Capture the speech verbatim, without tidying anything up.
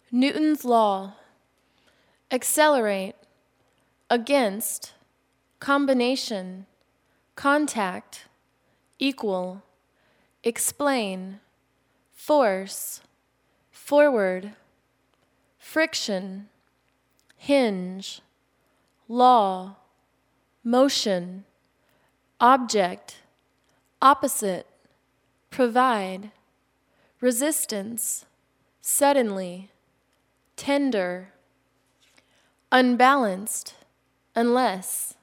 Newton's law. Accelerate, against, combination, contact, equal, explain, force, forward, friction, hinge, law, motion, object, opposite, provide, resistance, suddenly, tender, unbalanced, unless,